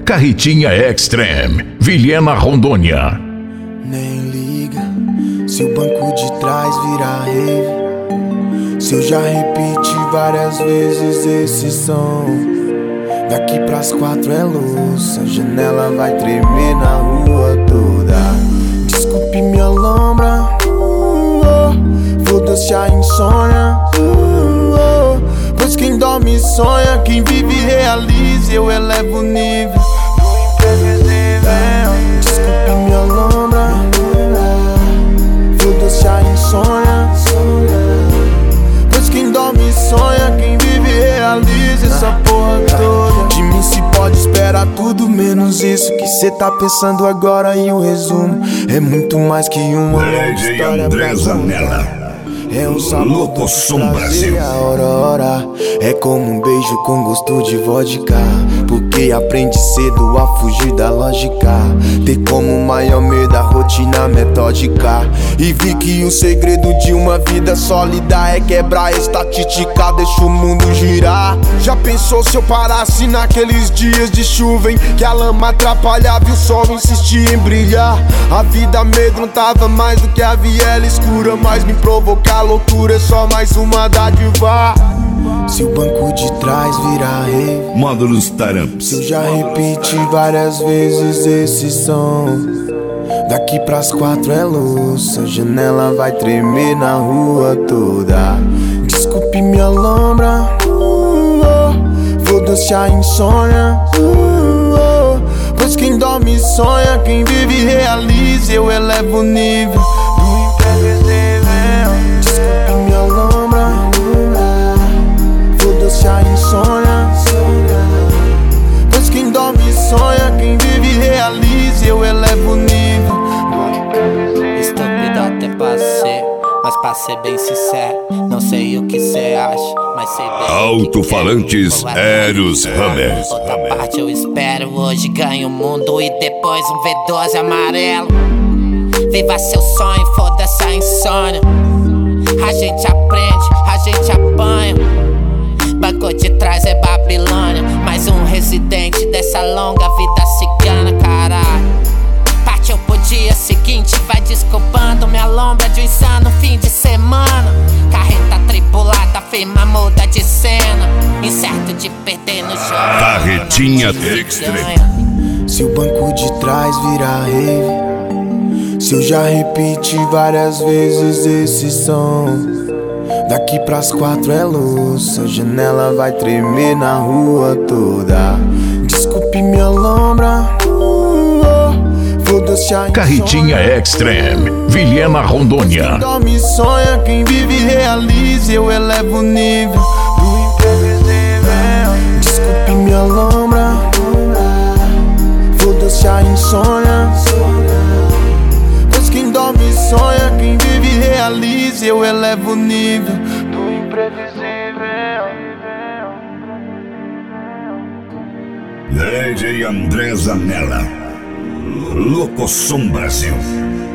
Carretinha Extreme, Vilhena, Rondônia. Nem liga se o banco de trás virar rave, se eu já repeti várias vezes esse som. Daqui pras 4 é louça, a janela vai tremer na rua toda. Desculpe minha lombra, foda-se a insônia, pois quem dorme sonha, quem vive realiza, eu elevo o nível do imprevisível. Desculpe minha lombra, foda-se a insônia, pois quem dorme sonha, quem vive realiza essa porra toda. De mim se pode esperar tudo menos isso que cê tá pensando agora. E o resumo é muito mais que uma longa história pra contar. É um sabor do prazer, a hora. É como um beijo com gosto de vodka, porque aprende cedo a fugir da lógica. Ter como maior medo a rotina metódica. E vi que o segredo de uma vida sólida é quebrar a estatística, deixa o mundo girar. Já pensou se eu parasse naqueles dias de chuva em que a lama atrapalhava e o sol insistia em brilhar? A vida amedrontava mais do que a viela escura, mas me provocar loucura é só mais uma dádiva. Se o banco de trás virar rave, Módulos Taramps. se eu já repeti várias vezes esse som. Daqui pras 4 é louça, a janela vai tremer na rua toda. Desculpe minha lombra, foda-se a insônia, pois quem dorme sonha, quem vive realiza, eu elevo o nível do imprevisível. Desculpe minha lombra, foda-se a insônia, pois quem dorme sonha, quem vive realiza, eu elevo o nível do imprevisível. Estúpido até passei, mas pra ser bem sincero, não sei o que cê acha, mas sei bem Alto-falantes Eros Hammer. Outra parte eu espero, hoje ganho o mundo e depois um V12 amarelo. Viva seu sonho, foda-se a insônia. A gente aprende, a gente apanha. Banco de trás é Babilônia, mais um residente dessa longa vida cigana, caralho. Partiu pro dia seguinte, vai desculpando minha lombra de um insano fim de semana. Carreta tripulada, firma muda de cena, incerto de perder no jogo. Carretinha Extreme. Se o banco de trás virar rave, se eu já repeti várias vezes esse som. Daqui pras 4 é louça, a janela vai tremer na rua toda. Desculpe minha lombra, foda-se a Carretinha Extreme, Vilhena, Rondônia. quem dorme sonha, quem vive realiza, eu elevo o nível do imprevisível. Desculpe minha lombra, foda-se a insônia, pois quem dorme sonha, quem vive realiza, eu elevo o nível do imprevisível. DJ André Zanella, Locosom Brasil.